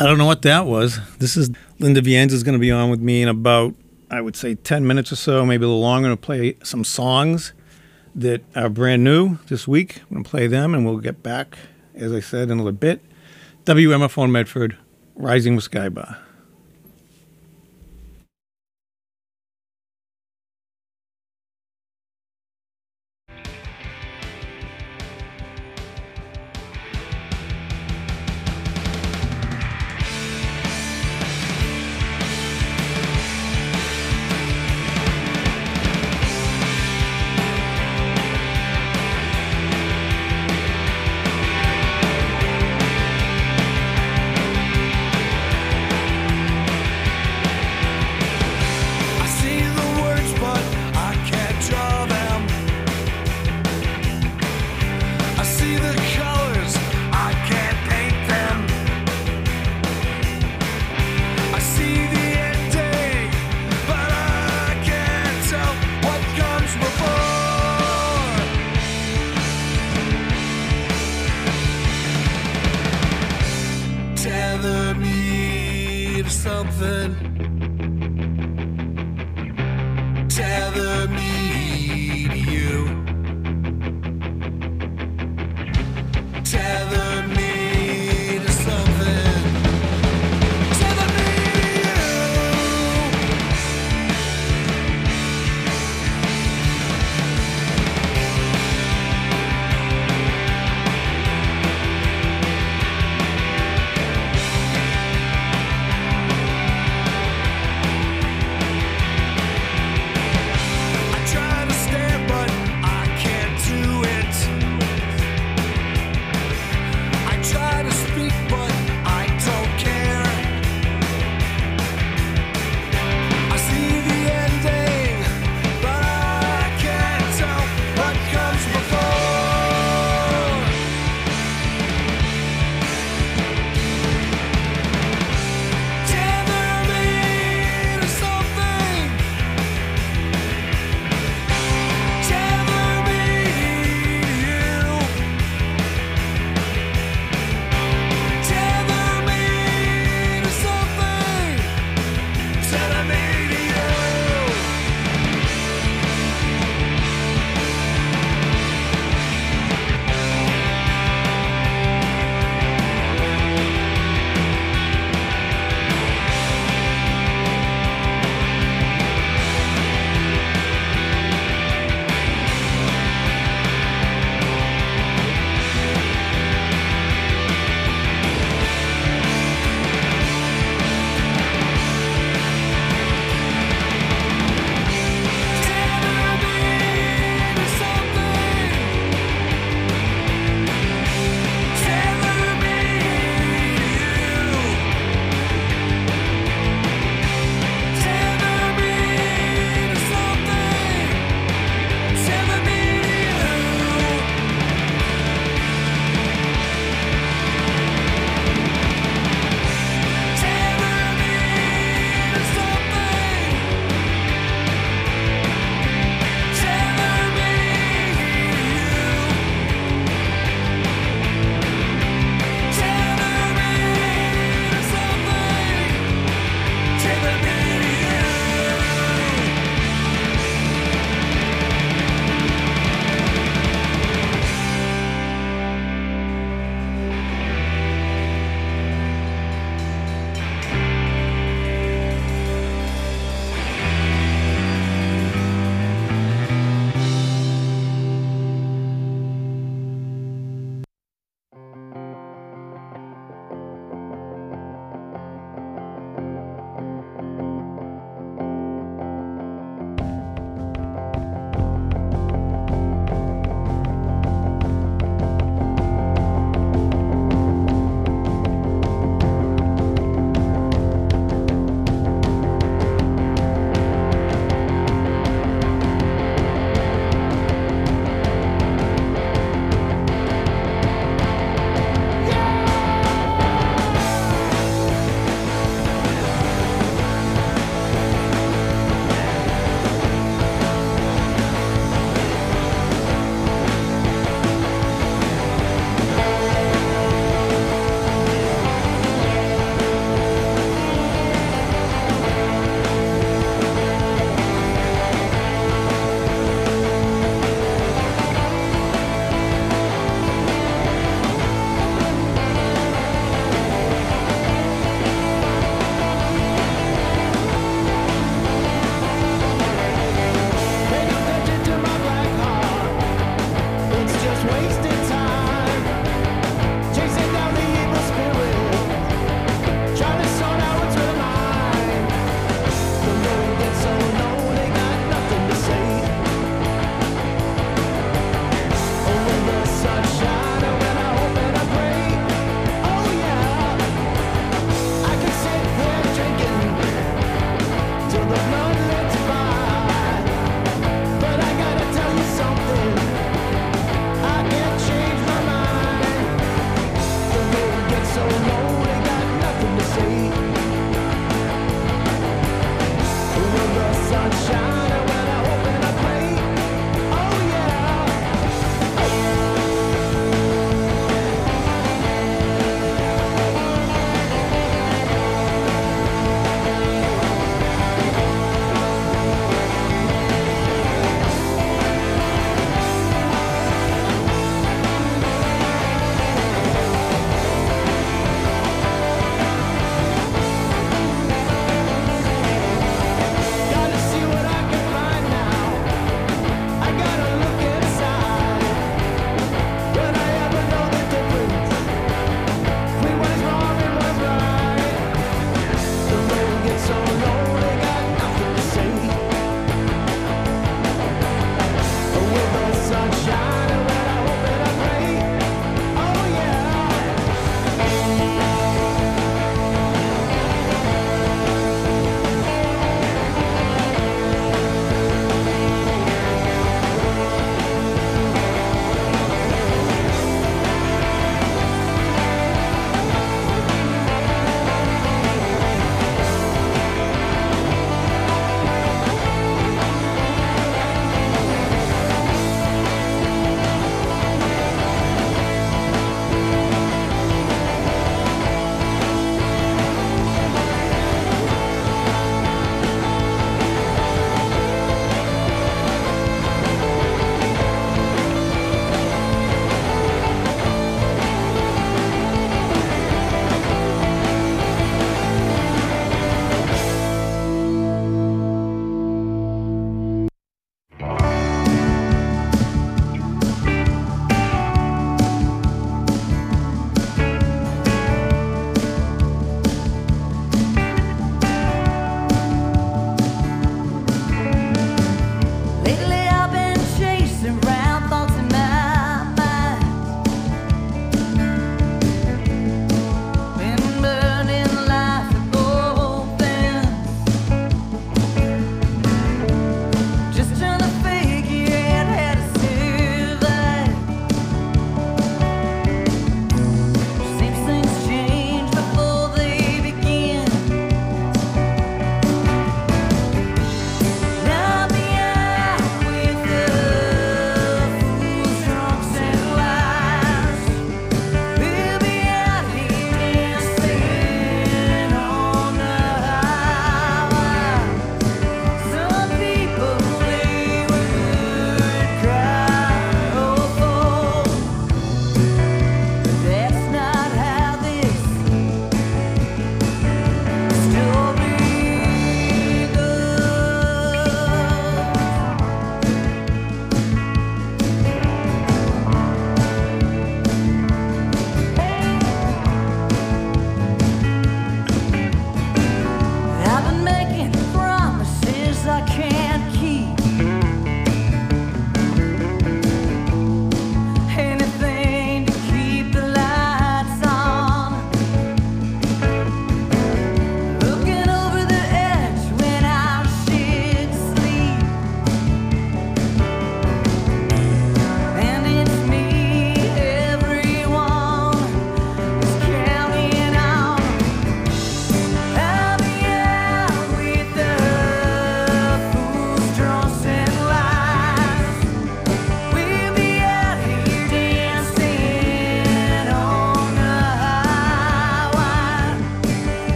I don't know what that was. This is Linda Vianza is going to be on with me in about, I would say, 10 minutes or so, maybe a little longer. I'm going to play some songs that are brand new this week. I'm going to play them, and we'll get back, as I said, in a little bit. WMFO Medford, Rising with Sky Bar.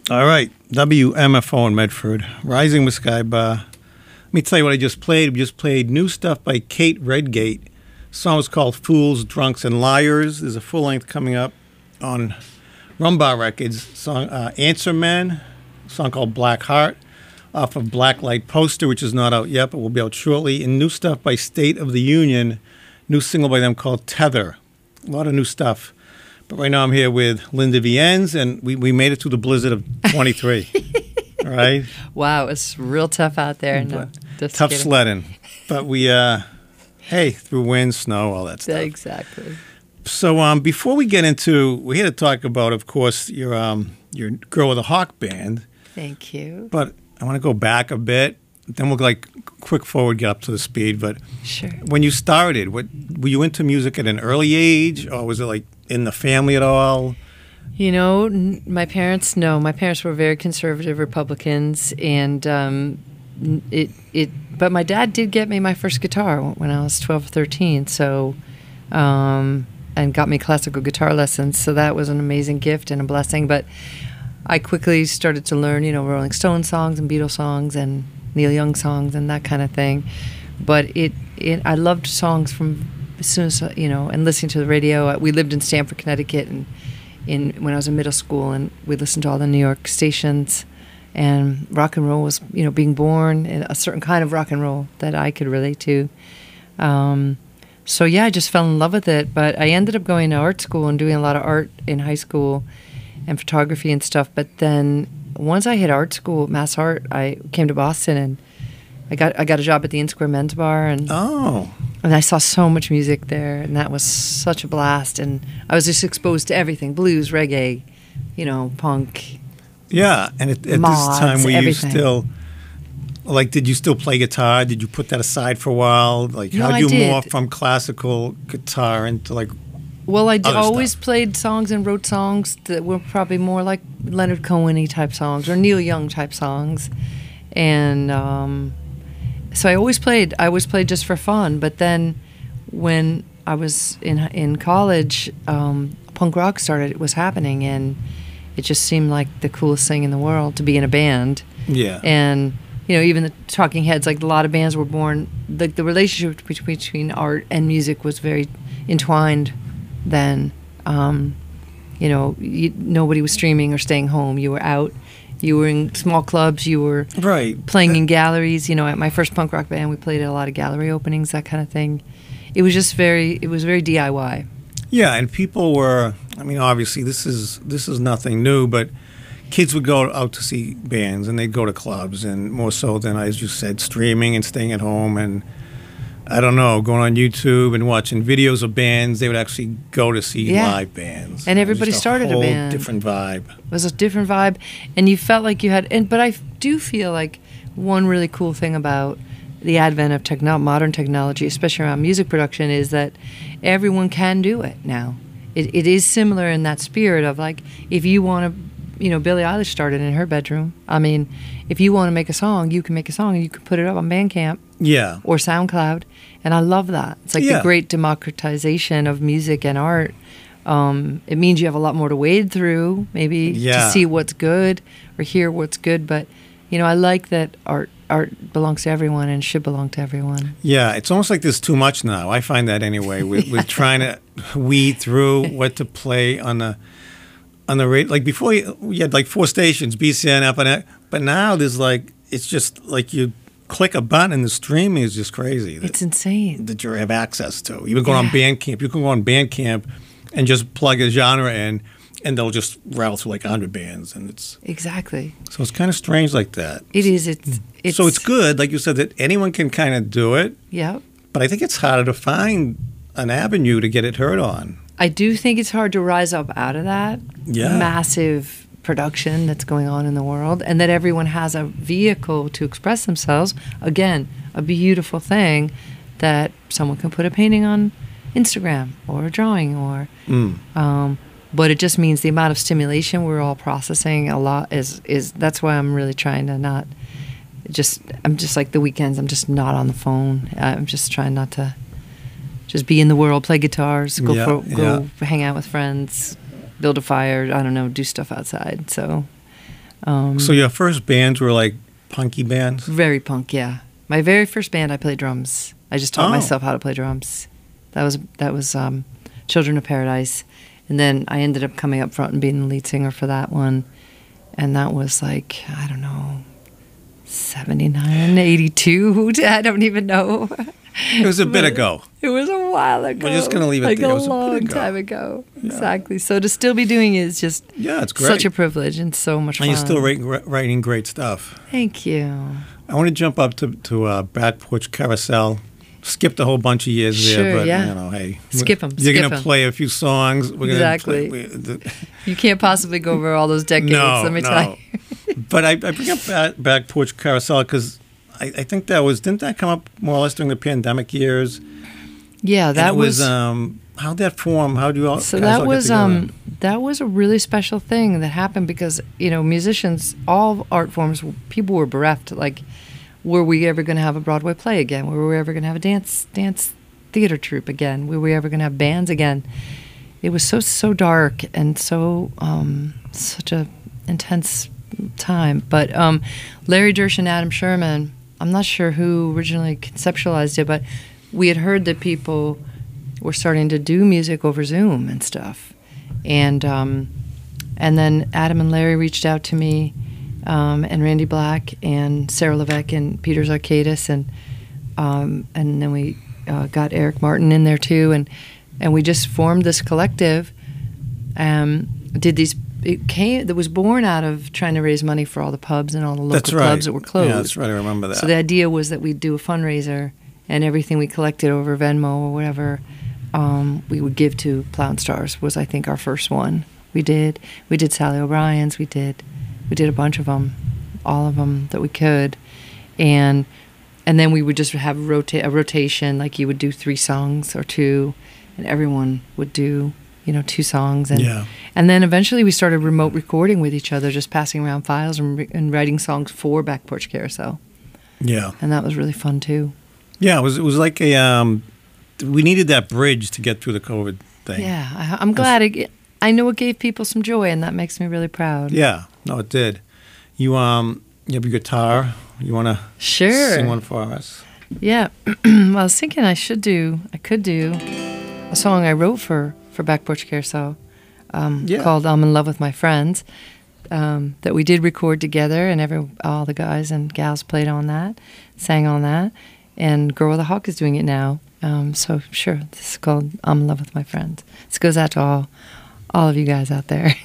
All right, WMFO in Medford, Rising with Sky Bar. Let me tell you what I just played. We just played new stuff by Kate Redgate. The song was called Fools, Drunks, and Liars. There's a full length coming up on Rumbar Records. Song Answer Man, a song called Black Heart, off of Blacklight Poster, which is not out yet, but will be out shortly. And new stuff by State of the Union, new single by them called Tether. A lot of new stuff. But right now I'm here with Linda Viens, and we made it through the blizzard of 23. All right? Wow, it's real tough out there. No, just tough kidding. sledding. But we, through wind, snow, all that stuff. Exactly. So before we get into, we're here to talk about, of course, your Girl with a Hawk band. Thank you. But I want to go back a bit. Then we'll quick forward, get up to the speed. But sure. When you started, were you into music at an early age, or was it like in the family at all? You know, my parents were very conservative Republicans, and but my dad did get me my first guitar when I was 12 or 13. So, and got me classical guitar lessons. So that was an amazing gift and a blessing. But I quickly started to learn, Rolling Stones songs and Beatles songs and Neil Young songs and that kind of thing. But I loved songs from as soon as, and listening to the radio. We lived in Stamford, Connecticut, and when I was in middle school, and we listened to all the New York stations, and rock and roll was, being born, and a certain kind of rock and roll that I could relate to. So yeah, I just fell in love with it. But I ended up going to art school and doing a lot of art in high school and photography and stuff. But then once I hit art school, Mass Art, I came to Boston, and I got a job at the Inn Square Men's Bar, and I saw so much music there, and that was such a blast. And I was just exposed to everything: blues, reggae, punk. Yeah, and at this time, were you still did you still play guitar? Did you put that aside for a while? How did you morph from classical guitar into Well, I always played songs and wrote songs that were probably more like Leonard Cohen-y type songs or Neil Young type songs, and so I always played. I always played just for fun. But then, when I was in college, punk rock was happening, and it just seemed like the coolest thing in the world to be in a band. Yeah, and even the Talking Heads, a lot of bands were born. The relationship between art and music was very entwined. Then, nobody was streaming or staying home. You were out. You were in small clubs. You were playing in galleries. At my first punk rock band, we played at a lot of gallery openings, that kind of thing. It was just very DIY. Yeah, and people were. I mean, obviously, this is nothing new, but kids would go out to see bands, and they'd go to clubs, and more so than, as you said, streaming and staying at home, and I don't know, going on YouTube and watching videos of bands. They would actually go to see live bands. And everybody started a band. Different vibe. It was a different vibe, and you felt like you had. But I do feel like one really cool thing about the advent of modern technology, especially around music production, is that everyone can do it now. It is similar in that spirit of if you want to. Billie Eilish started in her bedroom. I mean, if you want to make a song, you can make a song and you can put it up on Bandcamp. Yeah. Or SoundCloud. And I love that. It's the great democratization of music and art. It means you have a lot more to wade through, maybe, to see what's good or hear what's good. But, I like that art belongs to everyone and should belong to everyone. Yeah, it's almost like there's too much now. I find that anyway. We're trying to weed through what to play on the radio. Before you had 4 stations, BCN, FNX, but now there's it's just you click a button and the streaming is just crazy. It's insane. That you have access to. Even going on Bandcamp, you can go on Bandcamp and just plug a genre in, and they'll just rattle through 100 bands, and it's exactly. So it's kind of strange like that. It is. It's so it's good, like you said, that anyone can kind of do it. Yeah. But I think it's harder to find an avenue to get it heard on. I do think it's hard to rise up out of that massive production that's going on in the world, and that everyone has a vehicle to express themselves. Again, a beautiful thing that someone can put a painting on Instagram or a drawing or but it just means the amount of stimulation we're all processing a lot is that's why I'm really trying to not I'm just the weekends, I'm just not on the phone. I'm just trying not to just be in the world, play guitars, go hang out with friends, build a fire, I don't know, do stuff outside. So So your first bands were like punky bands? Very punk, yeah. My very first band, I played drums. I just taught myself how to play drums. That was Children of Paradise, and then I ended up coming up front and being the lead singer for that one, and that was like, I don't know, 79, 82. I don't even know. It was a bit ago. It was a while ago. We're just going to leave it like there. It a was long a bit ago. time ago. Yeah. Exactly. So to still be doing it is just it's great. such a privilege and so much fun. And you're still writing great stuff. Thank you. I want to jump up to Back Porch Carousel. Skipped a whole bunch of years Sure, there, but yeah. Hey, Skip 'em, You're skip going to 'em. play a few songs. We're Exactly. Gonna play, You can't possibly go over all those decades, let me tell you. But I bring up Back Porch Carousel because I think didn't that come up more or less during the pandemic years? Yeah, that and it was how'd that form? How do you all? So guys that all was get together? that was a really special thing that happened because musicians, all art forms, people were bereft. Like, were we ever going to have a Broadway play again? Were we ever going to have a dance theater troupe again? Were we ever going to have bands again? It was so dark and so such a intense time. But Larry Dersh and Adam Sherman, I'm not sure who originally conceptualized it, but we had heard that people were starting to do music over Zoom and stuff. And then Adam and Larry reached out to me, and Randy Black and Sarah Levesque and Peter Zarkadis, and then we got Eric Martin in there too, and we just formed this collective. That was born out of trying to raise money for all the pubs and all the local clubs that were closed. Yeah, that's right. I remember that. So the idea was that we'd do a fundraiser, and everything we collected over Venmo or whatever, we would give to Plow and Stars. Was, I think, our first one. We did Sally O'Brien's. We did a bunch of them, all of them that we could, and then we would just have a rotation. Like, you would do 3 songs or 2, and everyone would do 2 songs, and then eventually we started remote recording with each other, just passing around files and writing songs for Back Porch Carousel. Yeah, and that was really fun too. Yeah, it was like we needed that bridge to get through the COVID thing. Yeah, I'm glad. I know it gave people some joy, and that makes me really proud. Yeah, no, it did. You have your guitar. You want to sing one for us? Yeah. Well, I was thinking I could do a song I wrote for Back Porch Carousel called "I'm in Love with My Friends," that we did record together, and all the guys and gals played on that, sang on that, and Girl with a Hawk is doing it now. So sure, this is called "I'm in Love with My Friends." This goes out to all of you guys out there.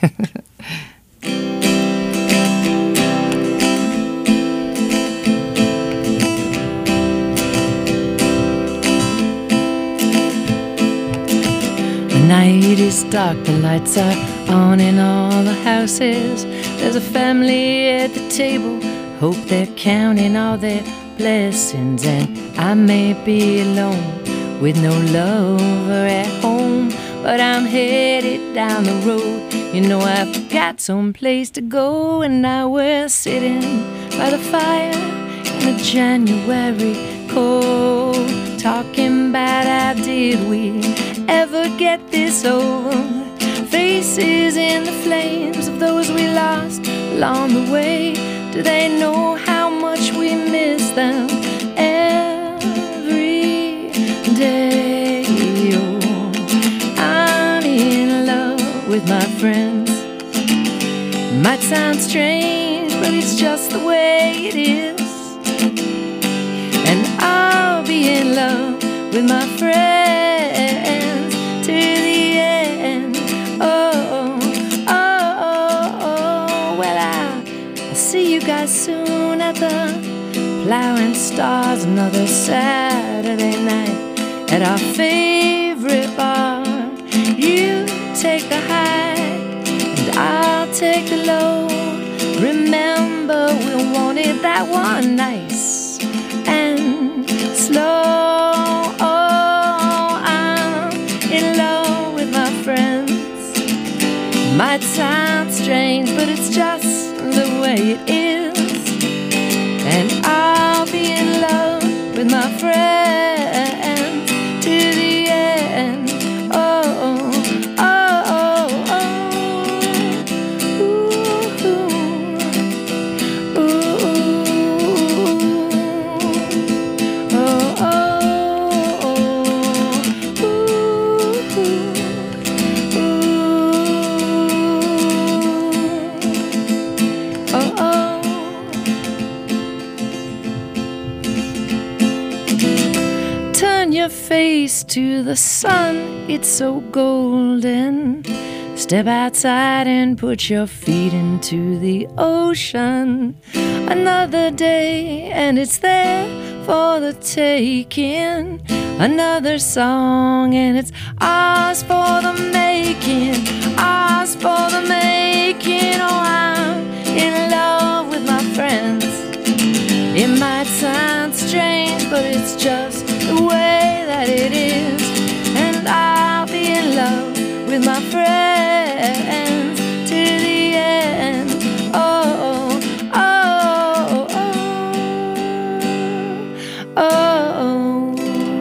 The night is dark, the lights are on in all the houses. There's a family at the table, hope they're counting all their blessings. And I may be alone with no lover at home, but I'm headed down the road. I've got some place to go, and I was sitting by the fire in the January cold, talking about how did we ever get this old. Faces in the flames of those we lost along the way. Do they know how much we miss them every day? Oh, I'm in love with my friends. Might sound strange, but it's just the way it is. And I'll be in love with my friends to the end. Well, I'll see you guys soon at the Plow and Stars, another Saturday night at our favorite bar. You take the high and I'll take the low. Remember, we wanted that one nice and slow. I'm in love with my friends. Might sound strange, but it's just the way it is. And I'll be in love with my friends to the end. face to the sun, it's so golden. Step outside and put your feet into the ocean. Another day and it's there for the taking. Another song and it's ours for the making. Ours for the making. Oh, I'm in love with my friends. It might sound strange, but it's just the way that it is. And I'll be in love with my friends to the end. Oh, oh, oh,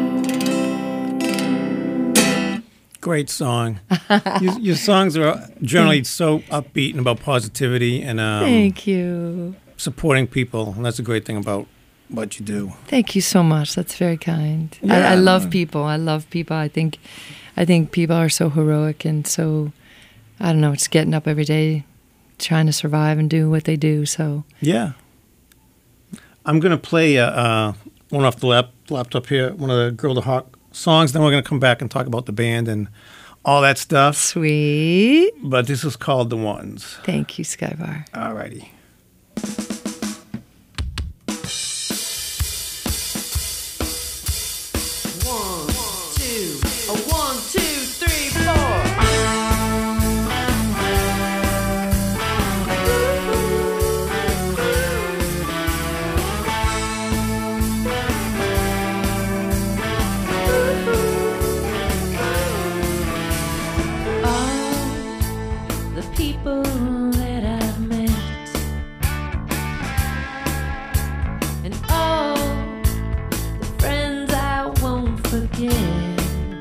oh. Great song. Your songs are generally so upbeat and about positivity and Thank you. supporting people, and that's a great thing about what you do. Thank you so much. That's very kind. Yeah. I love people. I love people. I think people are so heroic and so, I don't know, just getting up every day, trying to survive and do what they do. So Yeah. I'm going to play one off the laptop here, one of the Girl to Hawk songs. Then we're going to come back and talk about the band and all that stuff. sweet. But this is called The Ones. Thank you, Skybar. All righty. People that I've met, and all the friends I won't forget,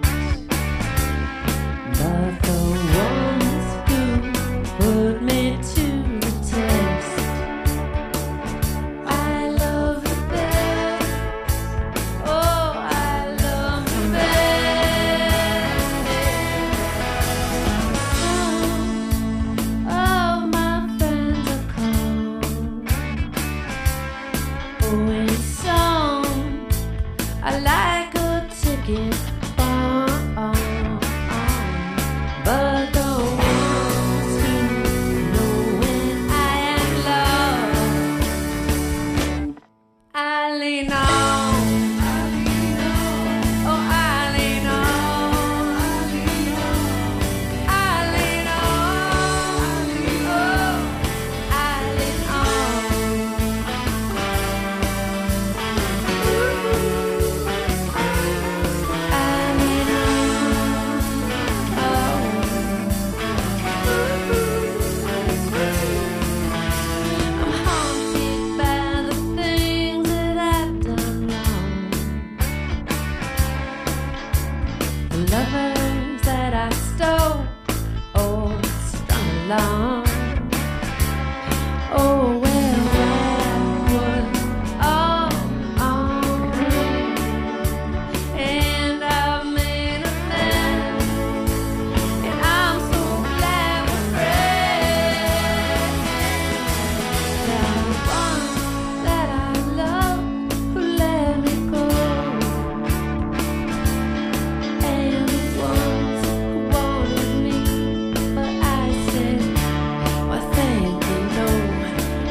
but the ones who put me to the test, I love the best. Oh, I love the best. All my friends are called. Oh, in song, I like a ticket bomb. But the ones who know when I am loved, I lean on. Oh, I lean on. I lean on. Oh, I lean on. I lean on. I'm haunted by the things that I've done wrong. The lovers that I stole, oh, strung along. Oh, well, that was all on me. And I've made a mess, and I'm so glad we're friends. There are ones that I love who let me go, and the ones who wanted me, but I said, well, thank you, no.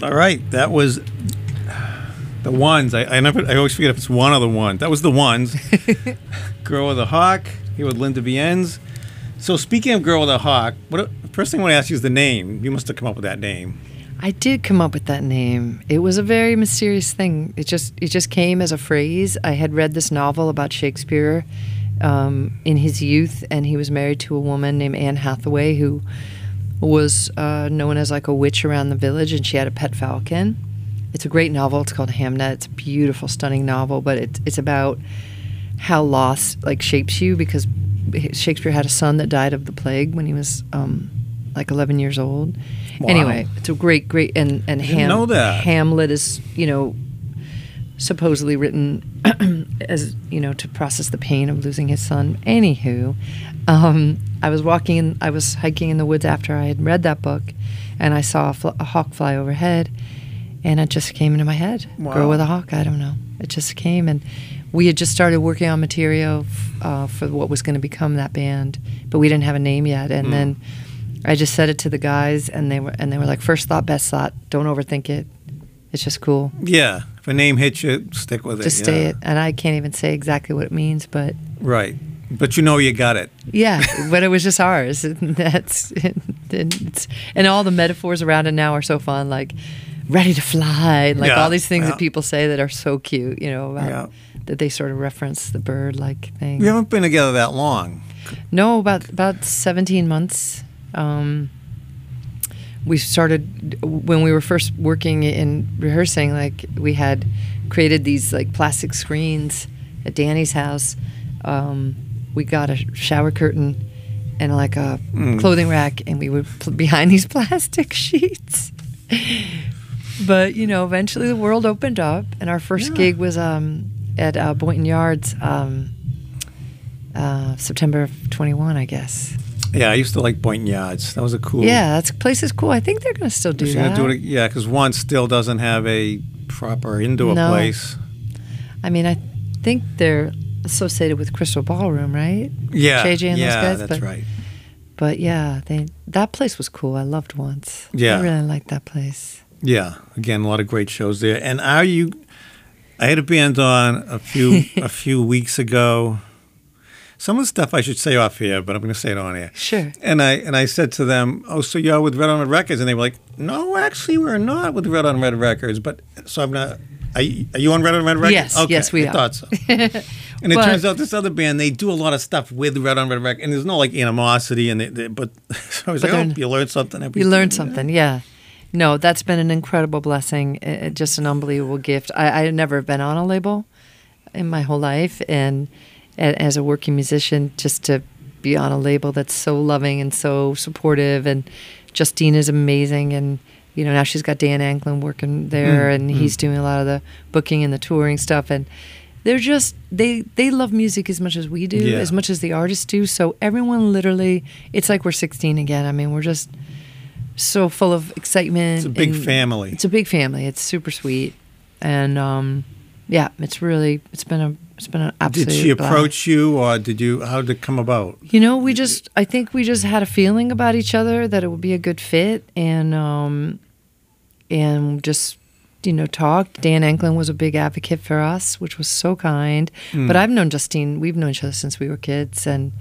All right, that was the Ones. I always forget if it's one of the ones. That was the Ones. Girl with a Hawk. Here with Linda Viens. So speaking of Girl with a Hawk, first thing I want to ask you is the name. You must have come up with that name. I did come up with that name. It was a very mysterious thing. It just came as a phrase. I had read this novel about Shakespeare in his youth, and he was married to a woman named Anne Hathaway who was known as like a witch around the village, and she had a pet falcon. It's a great novel. It's called Hamnet. It's a beautiful, stunning novel, but it's about how loss like shapes you, because Shakespeare had a son that died of the plague when he was like 11 years old. Wow. Anyway, it's a great, and know that. Hamlet is, supposedly written as, to process the pain of losing his son. Anywho, I was hiking in the woods after I had read that book, and I saw a hawk fly overhead, and it just came into my head. Wow. Girl with a Hawk, I don't know. It just came, and we had just started working on material for what was going to become that band, but we didn't have a name yet. And then I just said it to the guys, and they were like, first thought, best thought. Don't overthink it. It's just cool. Yeah, if a name hits you, stick with it. Just say it. And I can't even say exactly what it means, but right. But you got it. Yeah, but it was just ours. And and all the metaphors around it now are so fun, like ready to fly, like all these things that people say that are so cute, about that they sort of reference the bird-like thing. We haven't been together that long. No, about 17 months. We started when we were first working and rehearsing. Like we had created these like plastic screens at Danny's house. We got a shower curtain and like a clothing rack, and we would behind these plastic sheets. But eventually the world opened up, and our first gig was at Boynton Yards, September of 21, I guess. Yeah, I used to like Boynton Yards. That was a cool. Yeah, that place is cool. I think they're going to still do that. Do it, yeah, because one still doesn't have a proper indoor place. I mean, I think they're associated with Crystal Ballroom, right? Yeah, JJ and those guys. That's right. But yeah, that place was cool. I loved Once. Yeah, I really liked that place. Yeah, again, a lot of great shows there. And I had a band on a few weeks ago. Some of the stuff I should say off here, but I'm going to say it on air. Sure. And I said to them, "Oh, so you're with Red on Red Records?" And they were like, "No, actually, we're not with Red on Red Records." But so I'm not. Are you on Red on Red Records? Yes, okay, yes, we I are. thought so. And it turns out this other band, they do a lot of stuff with Red on Red Records, and there's no like animosity, but so I was like, "Oh, you learned something." You learned something, yeah. No, that's been an incredible blessing, just an unbelievable gift. I had never been on a label in my whole life, and as a working musician, just to be on a label that's so loving and so supportive, and Justine is amazing, and now she's got Dan Anglin working there, and he's doing a lot of the booking and the touring stuff, and they're just they love music as much as we do, as much as the artists do. So everyone literally, it's like we're 16 again. I mean, we're just so full of excitement. It's a big family. It's a big family. It's super sweet, and it's been an absolute. Did she approach you, or how did it come about? I think we just had a feeling about each other that it would be a good fit, and just talked. Dan Anglin was a big advocate for us, which was so kind. But I've known Justine. We've known each other since we were kids, and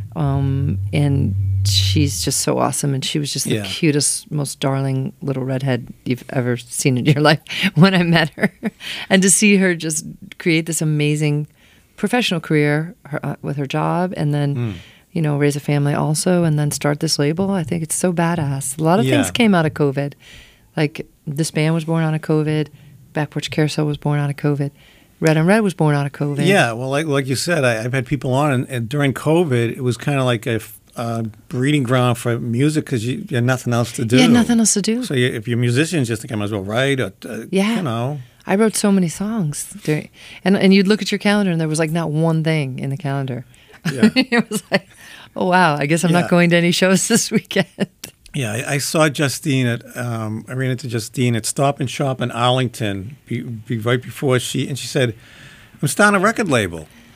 she's just so awesome, and she was just the cutest, most darling little redhead you've ever seen in your life when I met her. And to see her just create this amazing professional career with her job, and then raise a family also, and then start this label, I think it's so badass. A lot of things came out of COVID. Like this band was born out of COVID, Back Porch Carousel was born out of COVID, Red on Red was born out of COVID. Yeah, well, like you said, I've had people on, and during COVID, it was kind of like a breeding ground for music, because you had nothing else to do. Yeah, nothing else to do. So if you're musicians, just think I might as well write. Or, I wrote so many songs, and you'd look at your calendar, and there was like not one thing in the calendar. Yeah. It was like, oh wow, I guess I'm not going to any shows this weekend. Yeah, I saw Justine I ran into Justine at Stop and Shop in Arlington right before she said, "I'm starting a record label."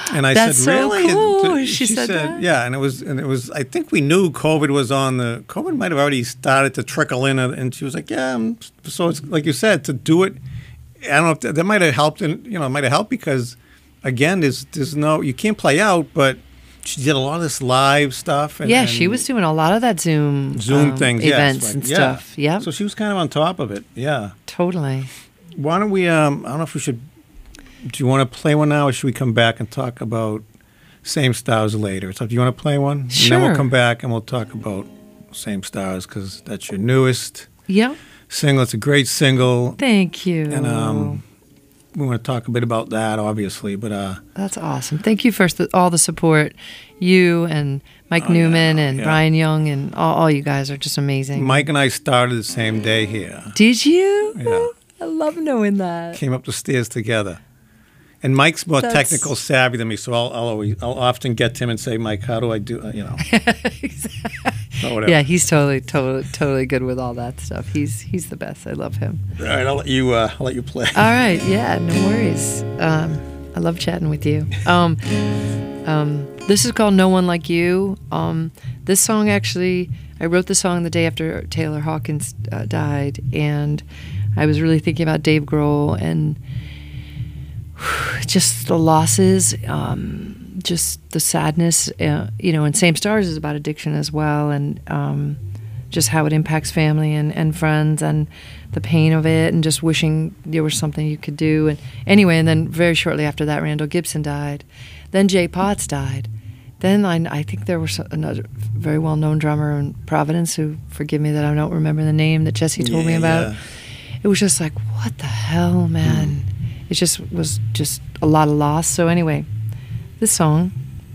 And I That's said, so really? cool. She said that? Yeah, and it was. I think we knew COVID was on the. COVID might have already started to trickle in, and she was like, yeah. So it's like you said, to do it. I don't know if that might have helped, and it might have helped because, again, there's no, you can't play out, but she did a lot of this live stuff. And she was doing a lot of that Zoom things, events and stuff. Yeah. So she was kind of on top of it. Yeah. Totally. Why don't we? I don't know if we should. Do you want to play one now, or should we come back and talk about Same Stars later? So, do you want to play one? Sure. And then we'll come back and we'll talk about Same Stars because that's your newest single. It's a great single. Thank you. And we want to talk a bit about that, obviously. But that's awesome. Thank you for all the support. You and Mike Newman and Brian Young and all you guys are just amazing. Mike and I started the same day here. Did you? Yeah. I love knowing that. Came up the stairs together. And Mike's more technical savvy than me, so I'll often get to him and say, Mike, how do I do, whatever. Yeah, he's totally good with all that stuff. He's the best. I love him. All right, I'll let you play. All right, yeah, no worries. I love chatting with you. This is called No One Like You. This song actually, I wrote the song the day after Taylor Hawkins died, and I was really thinking about Dave Grohl and just the losses, just the sadness, and Same Stars is about addiction as well, and just how it impacts family and friends and the pain of it, and just wishing there was something you could do. And anyway, and then very shortly after that, Randall Gibson died. Then Jay Potts died. Then I think there was another very well-known drummer in Providence who, forgive me that I don't remember the name, that Jesse told me about. Yeah. It was just like, what the hell, man? It just was just a lot of loss. So anyway, this song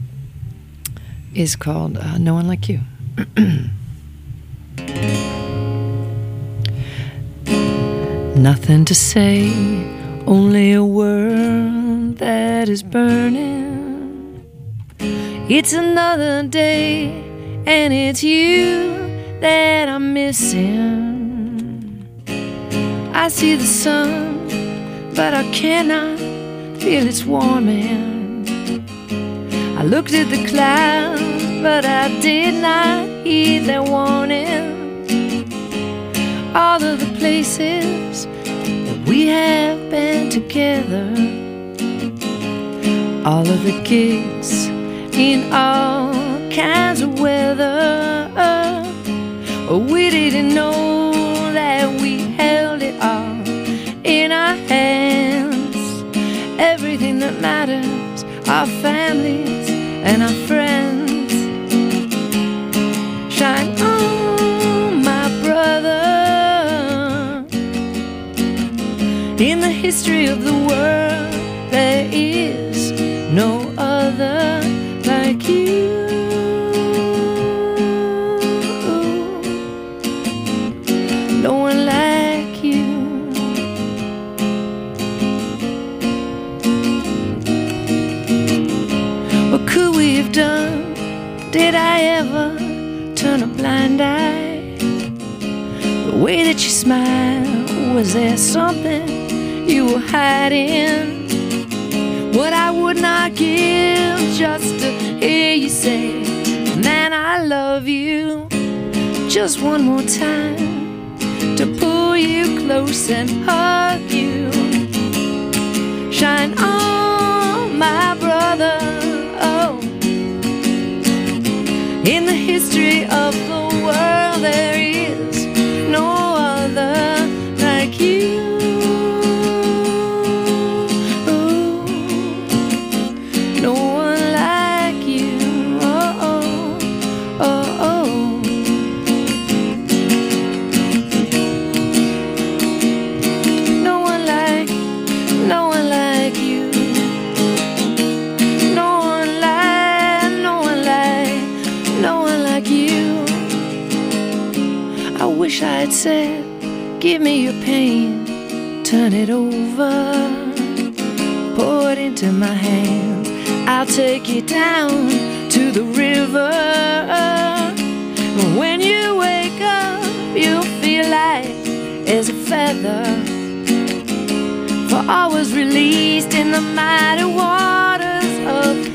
is called No One Like You. Nothing to say, only a world that is burning. It's another day, and it's you that I'm missing. I see the sun, but I cannot feel its warming. I looked at the clouds, but I did not heed their warning. All of the places that we have been together, all of the gigs in all kinds of weather. We didn't know that we held it all in our hands. Everything that matters, our families and our friends. Shine on, my brother. In the history of the world, there is no other like you. No one like you. What could we have done? Did I ever turn a blind eye? The way that you smiled, was there something you were hiding? What I would not give just to hear you say, man, I love you. Just one more time, to pull you close and hug you. Shine on, my brother. Oh, in the history of the world, there is no other like you. No one like you. Oh, oh, oh, oh. No one like you. No one like you. I wish I had said, give me your pain, turn it over, pour it into my hands. I'll take you down to the river. When you wake up, you'll feel light as a feather. For I was released in the mighty waters of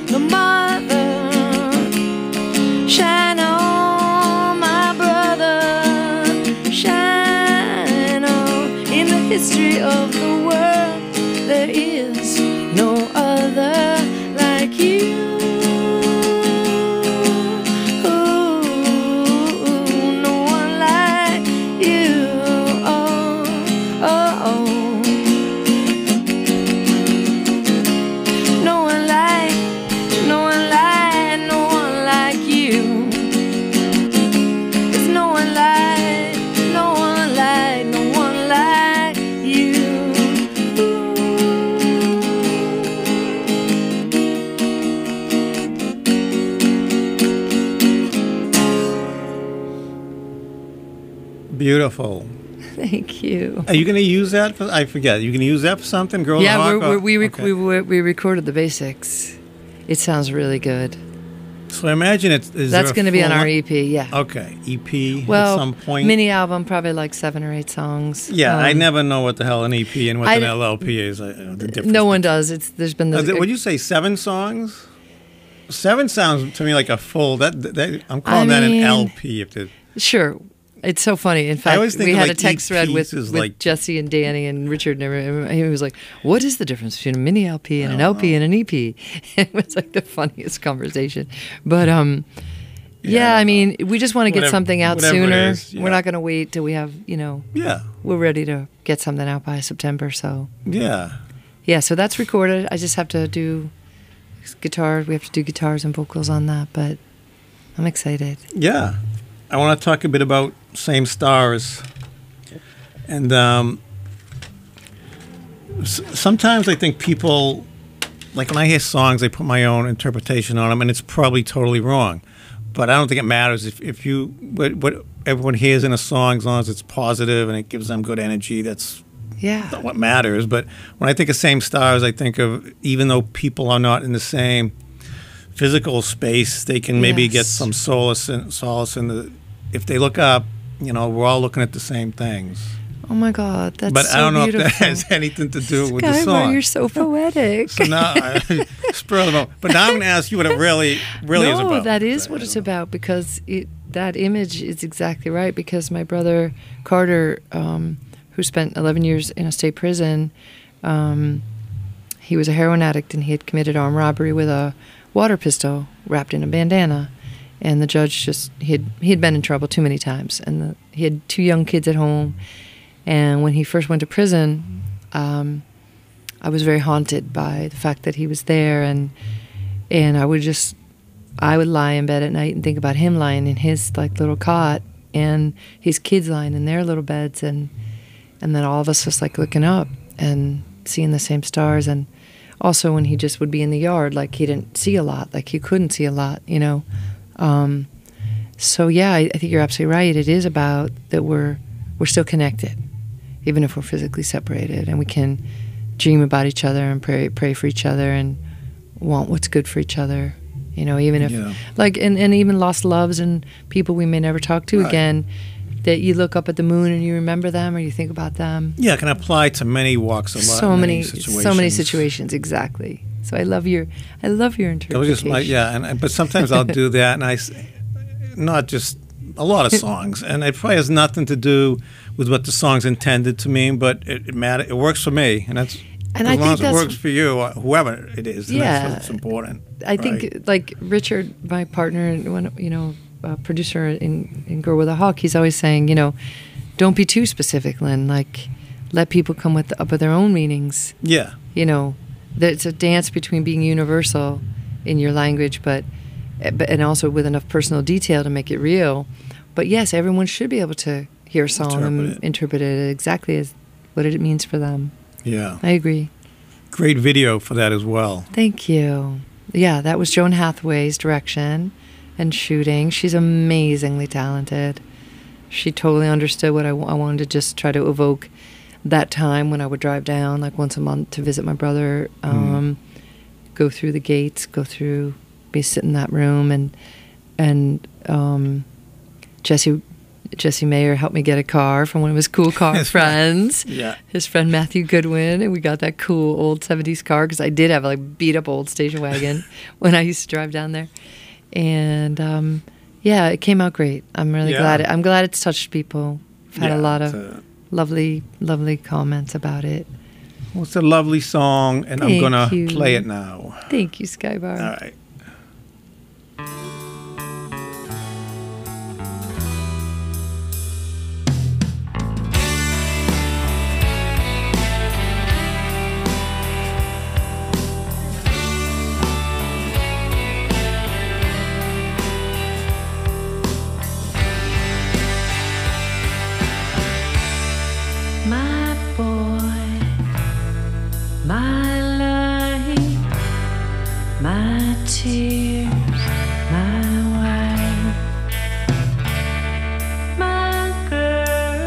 Beautiful. Thank you. Are you going to use that? I forget. You going to use that for something? Girl Yeah, in the Hawk? we recorded the basics. It sounds really good. So I imagine that's going to be on our EP. Yeah. Okay, EP well, at some point. Mini album, probably like 7 or 8 songs. Yeah, I never know what the hell an EP and what an LLP is. The difference. No one does. There's been this. Would you say 7 songs? 7 sounds to me like a full. That I'm calling that an LP. Sure. It's so funny. In fact, we had a text thread with like, Jesse and Danny and Richard, and he was like, "What is the difference between a mini LP and an LP and an EP?" It was like the funniest conversation. But yeah, I mean, we just want to get something out sooner. We're not going to wait till we have, Yeah. We're ready to get something out by September. So yeah. So that's recorded. I just have to do guitar. We have to do guitars and vocals on that, but I'm excited. Yeah. I want to talk a bit about Same Stars. And sometimes I think people, like when I hear songs, I put my own interpretation on them, and it's probably totally wrong. But I don't think it matters if you what everyone hears in a song, as long as it's positive and it gives them good energy. That's what matters. But when I think of Same Stars, I think of, even though people are not in the same physical space, they can maybe get some solace in the, if they look up, we're all looking at the same things. Oh my God, that's but so I don't know beautiful. if that has anything to do with the song. You're so poetic. So now, spur of the moment. But now I'm going to ask you what it really is about. No, that is what it's about, because that image is exactly right. Because my brother Carter, who spent 11 years in a state prison, he was a heroin addict, and he had committed armed robbery with a water pistol wrapped in a bandana. And the judge he had been in trouble too many times, and he had 2 young kids at home. And when he first went to prison, I was very haunted by the fact that he was there, and I would lie in bed at night and think about him lying in his little cot, and his kids lying in their little beds, and then all of us just looking up and seeing the same stars. And also when he just would be in the yard, he didn't see a lot, he couldn't see a lot, So yeah, I think you're absolutely right. It is about that we're still connected, even if we're physically separated, and we can dream about each other and pray for each other and want what's good for each other. Even if and even lost loves and people we may never talk to again, that you look up at the moon and you remember them or you think about them. Yeah, it can apply to many walks of life. So many situations, exactly. So I love your interpretation. It was just but sometimes I'll do that, and not just a lot of songs, and it probably has nothing to do with what the song's intended to mean, but it works for me, and that's. And as long as it works for you, whoever it is, that's important. I think, Richard, my partner, producer in Girl with a Hawk, he's always saying, don't be too specific, Lynn. Let people come up with their own meanings. Yeah. It's a dance between being universal in your language, but and also with enough personal detail to make it real. But yes, everyone should be able to hear a song and interpret it exactly as what it means for them. Yeah. I agree. Great video for that as well. Thank you. Yeah, that was Joan Hathaway's direction and shooting. She's amazingly talented. She totally understood what I wanted to just try to evoke that time when I would drive down once a month to visit my brother, go through the gates, be sitting in that room, and Jesse Mayer helped me get a car from one of his cool car friends. Yeah. His friend Matthew Goodwin, and we got that cool old 70s car, because I did have a beat up old station wagon when I used to drive down there. And it came out great. I'm really glad. I'm glad it's touched people. I've had a lot of lovely, lovely comments about it. Well, it's a lovely song, and I'm going to play it now. Thank you, Skybar. All right. My girl,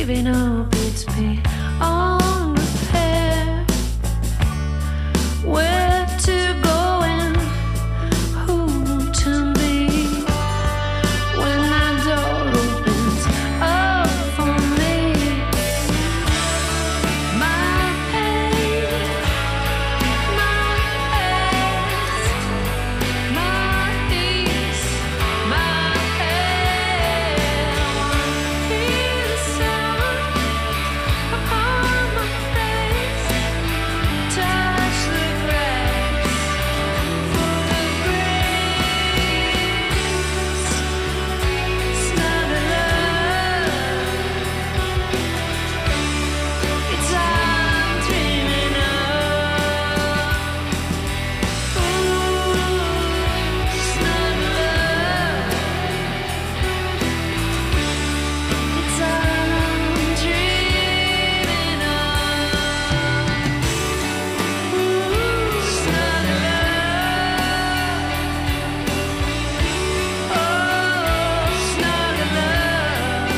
giving up its beyond repair. Where to go and who to be when that door opens up for me. My pain, my past, my peace, my head. Hear the sound upon my face, touch the grass for the breeze, snuggle up. It's I'm dreaming of. Ooh, snuggle up. It's I'm dreaming of. Ooh, snuggle up. Oh, snuggle up.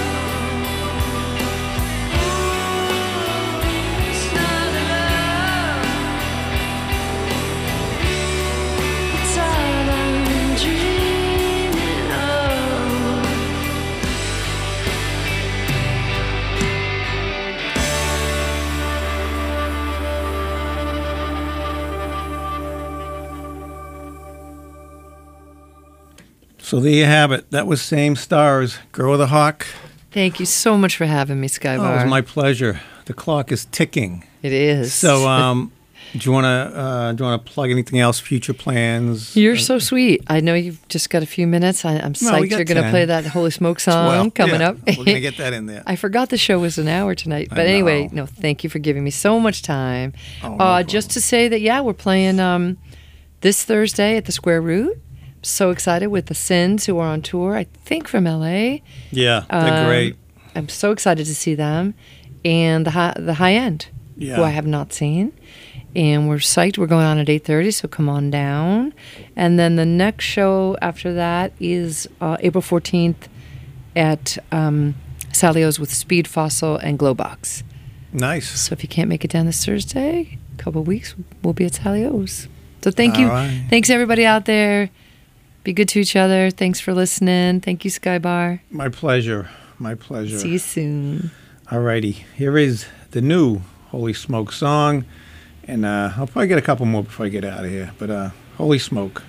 Ooh, snuggle up. It's all I'm dreaming of. So there you have it. That was Same Stars, Girl with a Hawk. Thank you so much for having me, Oh, Skybar. it was my pleasure. The clock is ticking. It is. So, do you want to plug anything else? Future plans? You're so sweet. I know you've just got a few minutes. I'm No, we psyched got you're going to 10. play that Holy Smoke song Well, coming yeah, up. We're gonna get that in there. I forgot the show was an hour tonight. But anyway, know. no, thank you for giving me so much time. Oh, no Just to say that, yeah, we're playing this Thursday at the Square Root. So excited with the Sins, who are on tour, I think from LA. Yeah, they're great. I'm so excited to see them. And the High End, Yeah. who I have not seen. And we're psyched. We're going on at 8:30, so come on down. And then the next show after that is April 14th at Salio's with Speed Fossil and Glowbox. Nice. So if you can't make it down this Thursday, a couple of weeks, we'll be at Salio's. So thank you. All right. Thanks, everybody out there. Be good to each other. Thanks for listening. Thank you, Skybar. My pleasure. My pleasure. See you soon. Alrighty, here is the new Holy Smoke song, and I'll probably get a couple more before I get out of here. But Holy Smoke.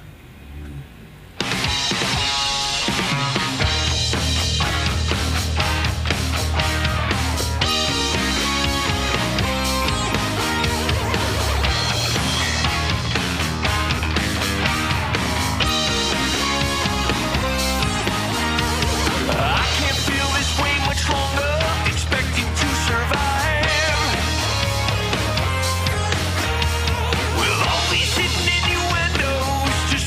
I can't feel this way much longer, expecting to survive. With all these hidden innuendos,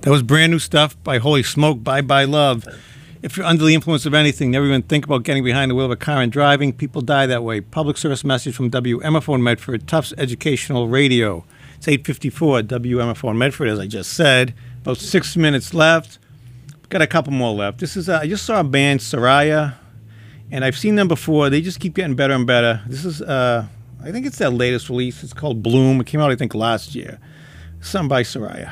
That was brand new stuff by Holy Smoke, Bye Bye Love. If you're under the influence of anything, never even think about getting behind the wheel of a car and driving. People die that way. Public service message from WMFO in Medford, Tufts Educational Radio. It's 8:54 WMFO in Medford, as I just said. About 6 minutes left. Got a couple more left. This is I just saw a band, Soraya, and I've seen them before. They just keep getting better and better. This is, I think it's their latest release. It's called Bloom. It came out, I think, last year. Sung by Soraya.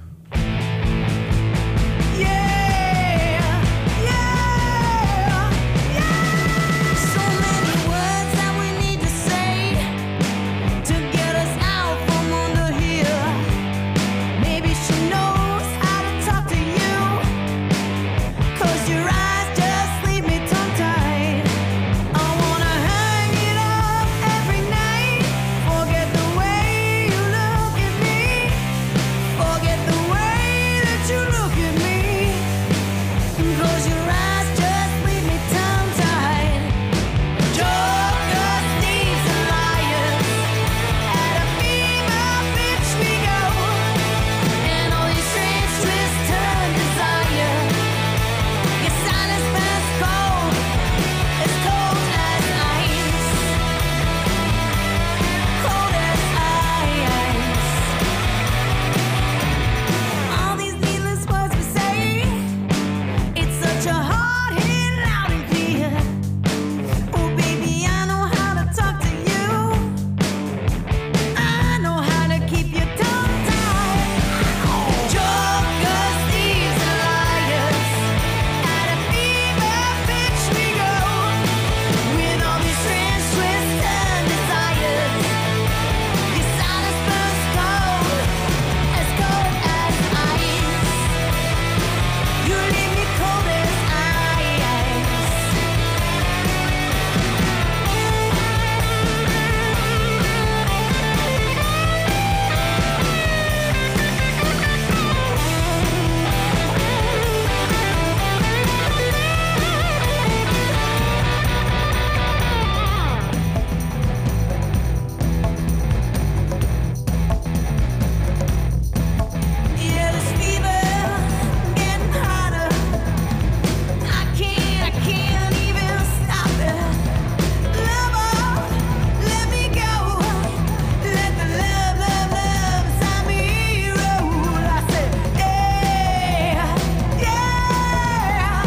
So many words that we need to say to get us out from under here. Maybe she knows how to talk to you, 'cause your eyes just leave me tongue-tied. I wanna hang it up every night. Forget the way you look at me. Forget the way that you look at me. 'Cause your eyes just leave me tongue-tied. Jokers, thieves, and liars. At a fever pitch we go. And all these strange twists turn desire. Your silence burns cold, as cold as ice. Cold as ice. All these needless words we say. It's such a hard hit, loud and clear. Oh, baby, I know how to talk to you. I know how to keep your tongue tied. Jokers, thieves, and liars. At a fever pitch we go. With all these strange twists and desires. Your silence burns cold as ice. You leave me cold as ice. Yeah, this fever getting hotter. I can't even stop it. Lover, let me go. Let the love inside me roll. I said, yeah, yeah,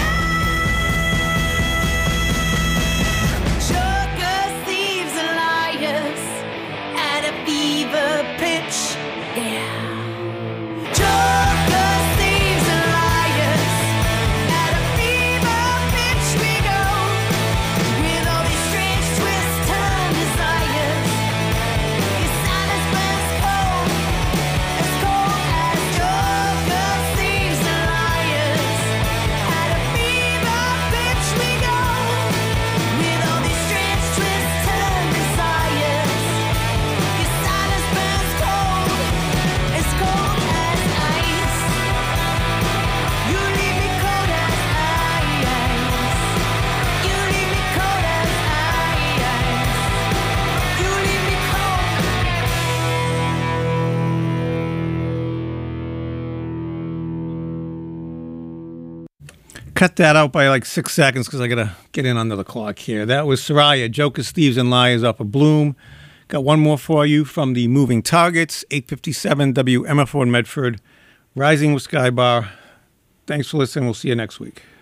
yeah. Jokers, thieves, and liars at a fever pitch. Yeah. Jokers, thieves, and liars. At a fever pitch we go. With all these strange twists, turn desires. Your silence burns cold as jokers, thieves, and liars. At a fever pitch we go. With all these strange twists, turn desires. Your silence burns cold as ice. You leave me cold as ice. You leave me cold as ice. You leave me cold. Cut that out by like 6 seconds because I got to get in under the clock here. That was Soraya, Jokers, Thieves, and Liars off of Bloom. Got one more for you from the Moving Targets, 8:57 WMFO in Medford, Rising with Sky Bar. Thanks for listening. We'll see you next week.